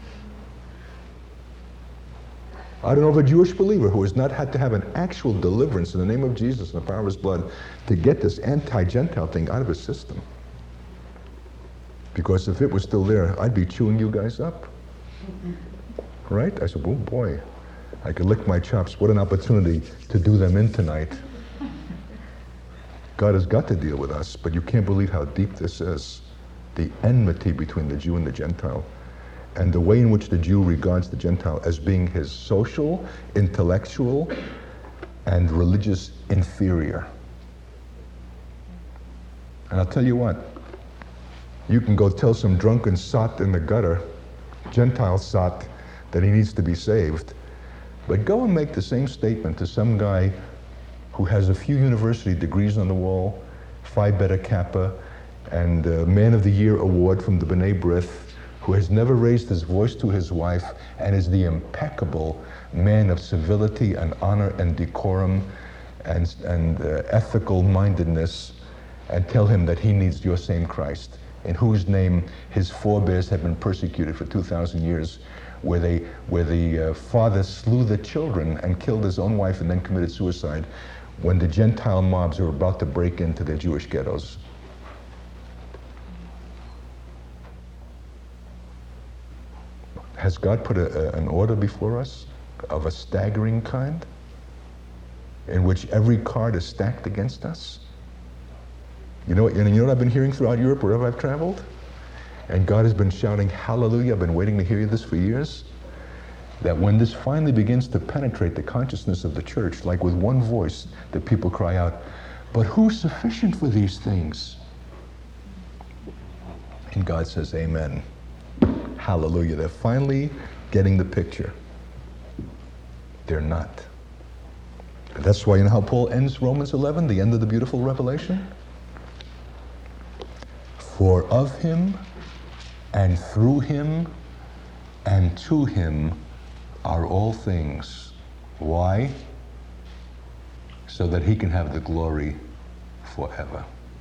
Speaker 1: I don't know of a Jewish believer who has not had to have an actual deliverance in the name of Jesus and the power of his blood to get this anti-Gentile thing out of his system. Because if it was still there, I'd be chewing you guys up. Right? I said, oh boy. I could lick my chops. What an opportunity to do them in tonight. God has got to deal with us, but you can't believe how deep this is. The enmity between the Jew and the Gentile, and the way in which the Jew regards the Gentile as being his social, intellectual, and religious inferior. And I'll tell you what, you can go tell some drunken sot in the gutter, Gentile sot, that he needs to be saved. But go and make the same statement to some guy who has a few university degrees on the wall, Phi Beta Kappa, and a Man of the Year award from the B'nai B'rith, who has never raised his voice to his wife and is the impeccable man of civility and honor and decorum and, and uh, ethical mindedness, and tell him that he needs your same Christ, in whose name his forebears have been persecuted for two thousand years. Where they, where the uh, father slew the children and killed his own wife and then committed suicide when the Gentile mobs were about to break into their Jewish ghettos. Has God put a, a, an order before us of a staggering kind in which every card is stacked against us? You know, and you know what I've been hearing throughout Europe, wherever I've traveled? And God has been shouting, hallelujah, I've been waiting to hear this for years. that when this finally begins to penetrate the consciousness of the church, like with one voice, that people cry out, but who's sufficient for these things? And God says, amen. Hallelujah. They're finally getting the picture. They're not. That's why, you know how Paul ends Romans eleven, the end of the beautiful revelation? For of him, and through him, and to him are all things. Why? So that he can have the glory forever.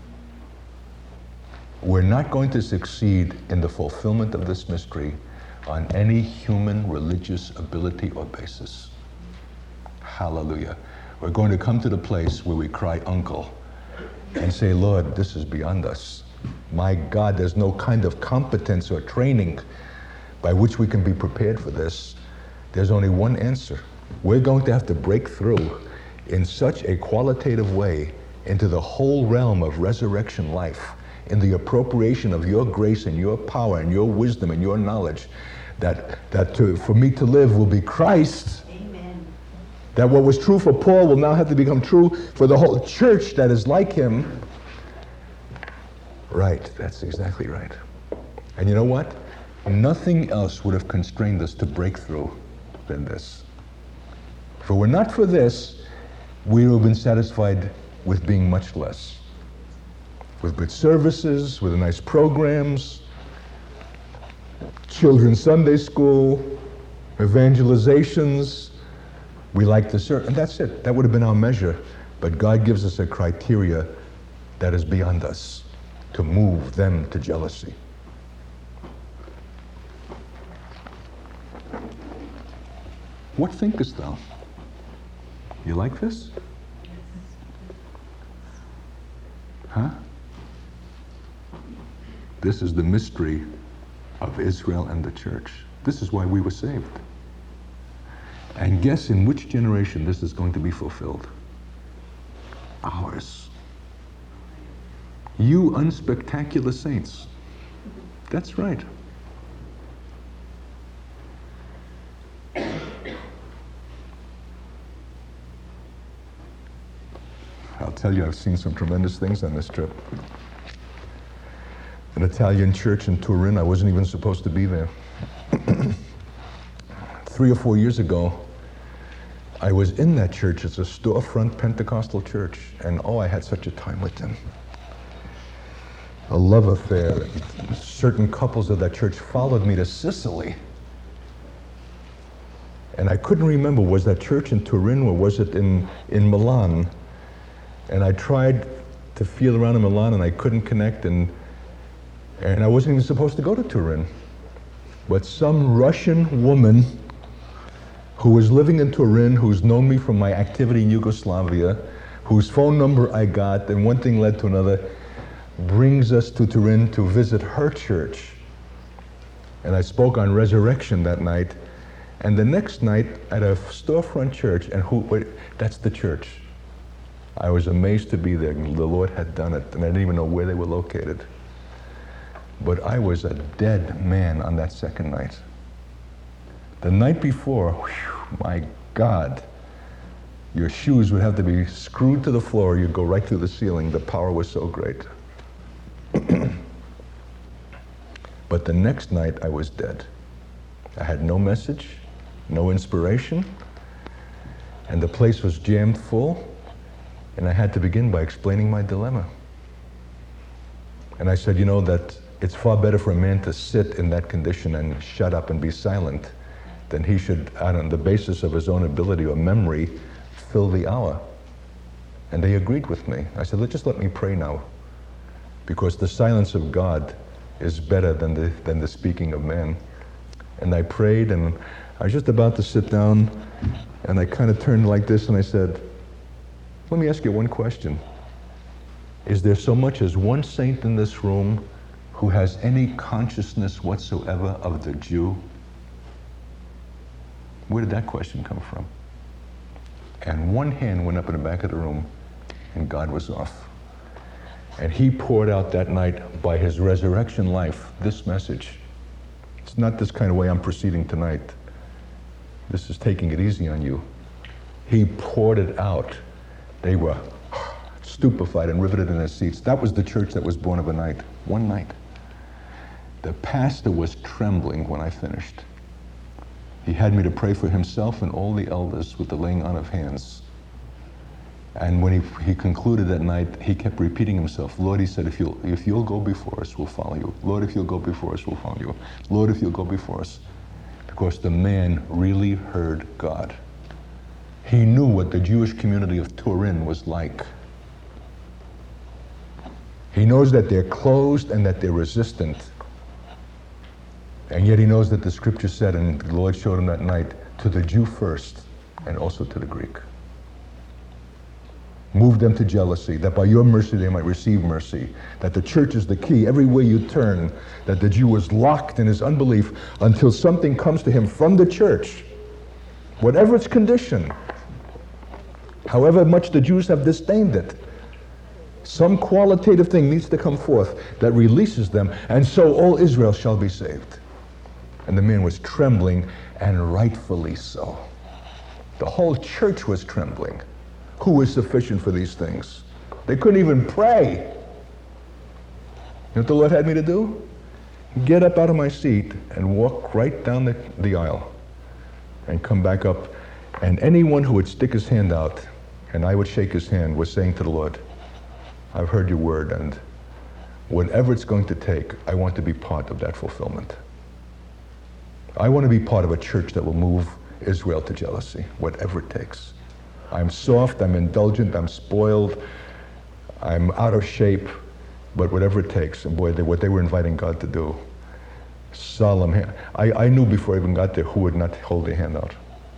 Speaker 1: We're not going to succeed in the fulfillment of this mystery on any human religious ability or basis. Hallelujah. We're going to come to the place where we cry uncle and say, Lord, this is beyond us. My God, there's no kind of competence or training by which we can be prepared for this. There's only one answer. We're going to have to break through in such a qualitative way into the whole realm of resurrection life, in the appropriation of your grace and your power and your wisdom and your knowledge, that, that to, for me to live will be Christ. Amen. That what was true for Paul will now have to become true for the whole church that is like him. Right, that's exactly right. And you know what? Nothing else would have constrained us to breakthrough than this. If it were not for this, we would have been satisfied with being much less. With good services, with nice programs, children's Sunday school, evangelizations. We like to serve, and that's it. That would have been our measure. But God gives us a criteria that is beyond us to move them to jealousy. What thinkest thou? You like this? Huh? This is the mystery of Israel and the church. This is why we were saved. And guess in which generation this is going to be fulfilled? Ours. You unspectacular saints. That's right. I'll tell you, I've seen some tremendous things on this trip. An Italian church in Turin, I wasn't even supposed to be there. Three or four years ago, I was in that church. It's a storefront Pentecostal church, and oh, I had such a time with them. A love affair. And certain couples of that church followed me to Sicily. And I couldn't remember, was that church in Turin or was it in, in Milan? And I tried to feel around in Milan and I couldn't connect, and and I wasn't even supposed to go to Turin. But some Russian woman who was living in Turin, who's known me from my activity in Yugoslavia, whose phone number I got, and one thing led to another, brings us to Turin to visit her church. And I spoke on resurrection that night. And the next night at a storefront church, and who, wait, that's the church. I was amazed to be there. The Lord had done it, and I didn't even know where they were located. But I was a dead man on that second night. The night before, whew, my God, your shoes would have to be screwed to the floor. You'd go right through the ceiling. The power was so great. But the next night, I was dead. I had no message, no inspiration, and the place was jammed full. And I had to begin by explaining my dilemma. And I said, you know, that it's far better for a man to sit in that condition and shut up and be silent than he should, on the basis of his own ability or memory, fill the hour. And they agreed with me. I said, just let me pray now, because the silence of God is better than the, than the speaking of man. And I prayed, and I was just about to sit down, and I kind of turned like this, and I said, let me ask you one question. Is there so much as one saint in this room who has any consciousness whatsoever of the Jew? Where did that question come from? And one hand went up in the back of the room, and God was off. And he poured out that night, by his resurrection life, this message. It's not this kind of way I'm proceeding tonight. This is taking it easy on you. He poured it out. They were stupefied and riveted in their seats. That was the church that was born of a night, one night. The pastor was trembling when I finished. He had me to pray for himself and all the elders with the laying on of hands. And when he, he concluded that night, he kept repeating himself. Lord, he said, if you'll, if you'll go before us, we'll follow you. Lord, if you'll go before us, we'll follow you. Lord, if you'll go before us. Because the man really heard God. He knew what the Jewish community of Turin was like. He knows that they're closed and that they're resistant. And yet he knows that the scripture said, and the Lord showed him that night, to the Jew first and also to the Greek. Move them to jealousy, that by your mercy they might receive mercy, that the church is the key everywhere you turn, that the Jew is locked in his unbelief until something comes to him from the church, whatever its condition, however much the Jews have disdained it. Some qualitative thing needs to come forth that releases them, and so all Israel shall be saved. And the man was trembling, and rightfully so. The whole church was trembling. Who is sufficient for these things? They couldn't even pray. You know what the Lord had me to do? Get up out of my seat and walk right down the, the aisle and come back up. And anyone who would stick his hand out and I would shake his hand was saying to the Lord, I've heard your word, and whatever it's going to take, I want to be part of that fulfillment. I want to be part of a church that will move Israel to jealousy, whatever it takes. I'm soft, I'm indulgent, I'm spoiled, I'm out of shape, but whatever it takes. And boy, they, what they were inviting God to do, solemn hand. I, I knew before I even got there who would not hold their hand out.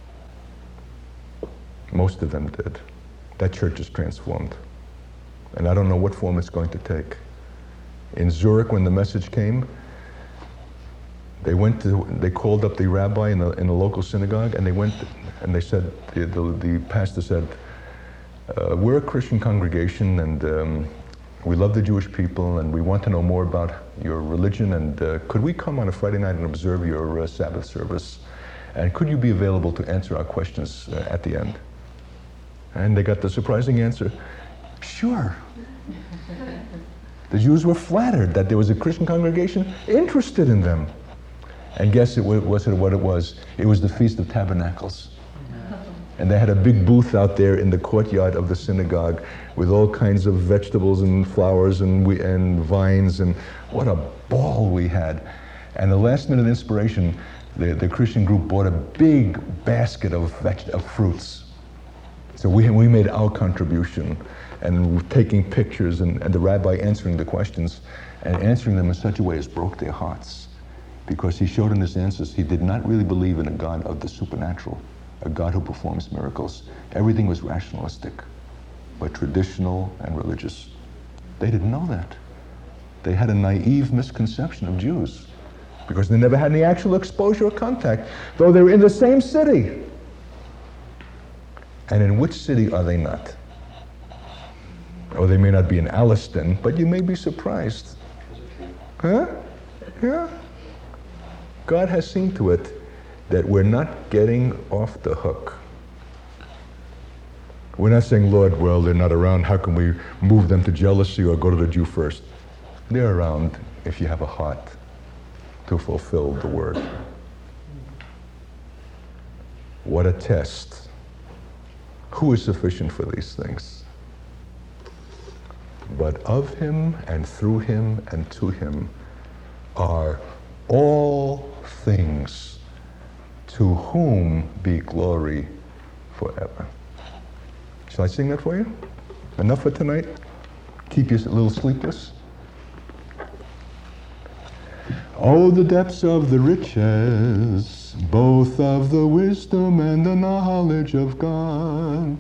Speaker 1: Most of them did. That church is transformed. And I don't know what form it's going to take. In Zurich, when the message came, they went to, they called up the rabbi in the, in the local synagogue, and they went, and they said, the, the, the pastor said, uh, we're a Christian congregation, and um, we love the Jewish people, and we want to know more about your religion, and uh, could we come on a Friday night and observe your uh, Sabbath service? And could you be available to answer our questions uh, at the end? And they got the surprising answer, sure. The Jews were flattered that there was a Christian congregation interested in them. And guess it was what it was? It was the Feast of Tabernacles. And they had a big booth out there in the courtyard of the synagogue with all kinds of vegetables and flowers and we, and vines, and what a ball we had. And the last minute inspiration, the, the Christian group bought a big basket of, veg- of fruits. So we, we made our contribution, and taking pictures, and, and the rabbi answering the questions, and answering them in such a way as broke their hearts. Because he showed in his answers he did not really believe in a God of the supernatural, a God who performs miracles. Everything was rationalistic, but traditional and religious. They didn't know that. They had a naive misconception of Jews because they never had any actual exposure or contact, though they were in the same city. And in which city are they not? Or they may not be in Alliston, but you may be surprised. Huh? Yeah. God has seen to it that we're not getting off the hook. We're not saying, Lord, well, they're not around. How can we move them to jealousy or go to the Jew first? They're around if you have a heart to fulfill the word. What a test. Who is sufficient for these things? But of him and through him and to him are all things, to whom be glory forever. Shall I sing that for you? Enough for tonight? Keep you a little sleepless? Oh, the depths of the riches, both of the wisdom and the knowledge of God.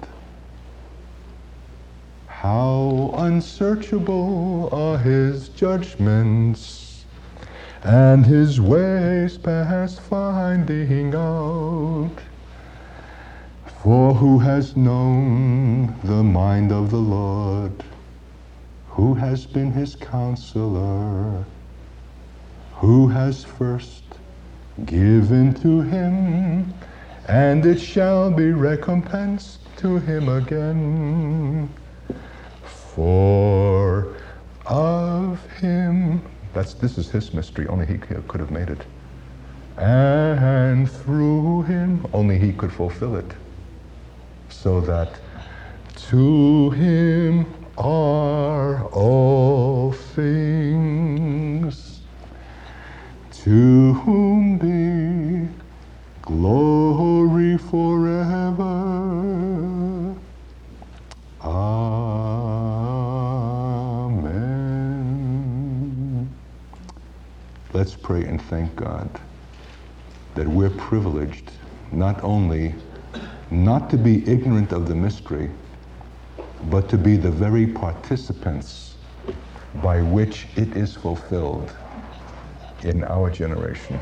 Speaker 1: How unsearchable are his judgments, and his ways past finding out. For who has known the mind of the Lord? Who has been his counselor? Who has first given to him, and it shall be recompensed to him again. For of him, that's this is his mystery, only he could have made it. And through him, only he could fulfill it. So that to him are all things, to whom be glory forever. Amen. Let's pray and thank God that we're privileged not only not to be ignorant of the mystery, but to be the very participants by which it is fulfilled in our generation.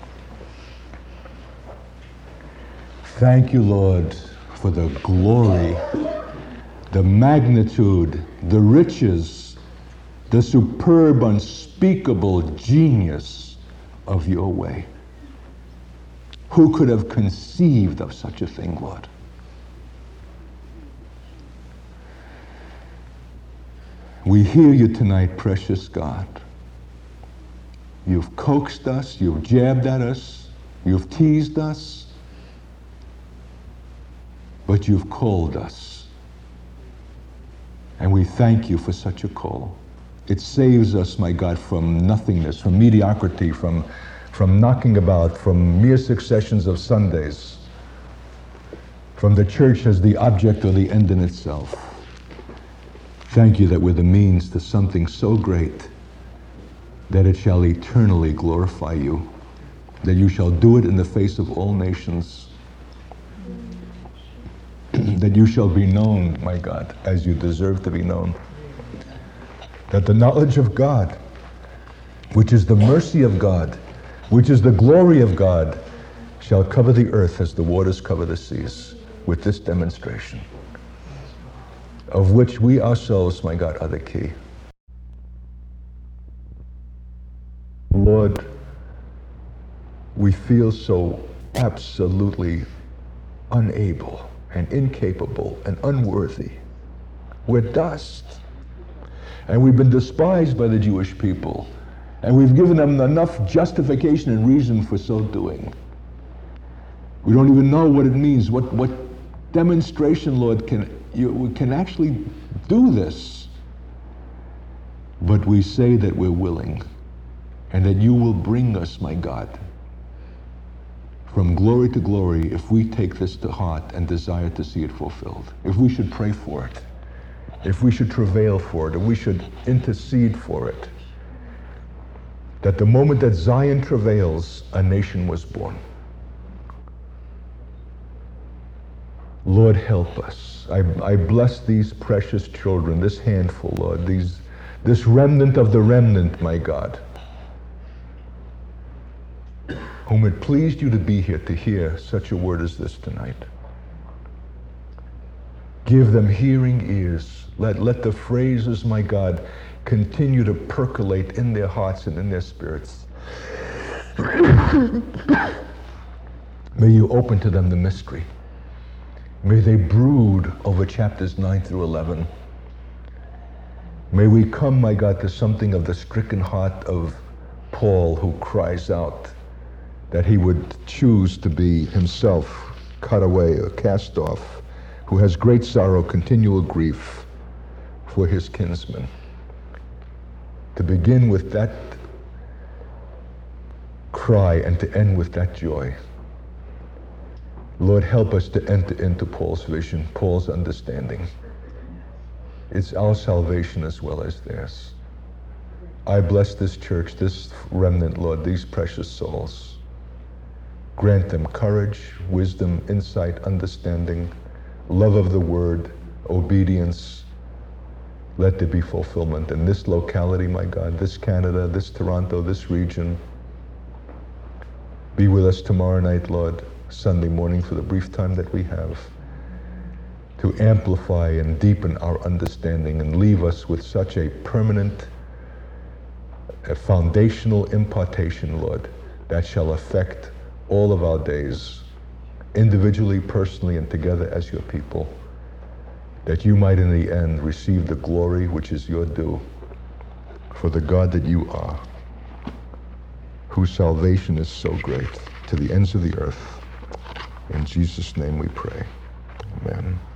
Speaker 1: Thank you, Lord, for the glory, the magnitude, the riches, the superb, unspeakable genius of your way. Who could have conceived of such a thing, Lord? We hear you tonight, precious God. You've coaxed us, you've jabbed at us, you've teased us, but you've called us. And we thank you for such a call. It saves us, my God, from nothingness, from mediocrity, from from knocking about, from mere successions of Sundays, from the church as the object or the end in itself. Thank you that we're the means to something so great that it shall eternally glorify you, that you shall do it in the face of all nations, that you shall be known, my God, as you deserve to be known, that the knowledge of God, which is the mercy of God, which is the glory of God, shall cover the earth as the waters cover the seas, with this demonstration, of which we ourselves, my God, are the key. Lord, we feel so absolutely unable and incapable and unworthy. We're dust. And we've been despised by the Jewish people. And we've given them enough justification and reason for so doing. We don't even know what it means, what, what demonstration, Lord, can you, we can actually do this. But we say that we're willing, and that you will bring us, my God, from glory to glory if we take this to heart and desire to see it fulfilled. If we should pray for it, if we should travail for it, if we should intercede for it. That the moment that Zion travails, a nation was born. Lord, help us. I, I bless these precious children, this handful, Lord, these, this remnant of the remnant, my God, whom it pleased you to be here to hear such a word as this tonight. Give them hearing ears. Let, let the phrases, my God, continue to percolate in their hearts and in their spirits. May you open to them the mystery. May they brood over chapters nine through eleven. May we come, my God, to something of the stricken heart of Paul, who cries out that he would choose to be himself cut away or cast off, who has great sorrow, continual grief for his kinsmen. To begin with that cry and to end with that joy. Lord, help us to enter into Paul's vision, Paul's understanding. It's our salvation as well as theirs. I bless this church, this remnant, Lord, these precious souls. Grant them courage, wisdom, insight, understanding, love of the word, obedience. Let there be fulfillment in this locality, my God, this Canada, this Toronto, this region. Be with us tomorrow night, Lord, Sunday morning for the brief time that we have, to amplify and deepen our understanding and leave us with such a permanent, a foundational impartation, Lord, that shall affect all of our days individually, personally, and together as your people, that you might in the end receive the glory which is your due for the God that you are, whose salvation is so great to the ends of the earth. In Jesus' name we pray. Amen.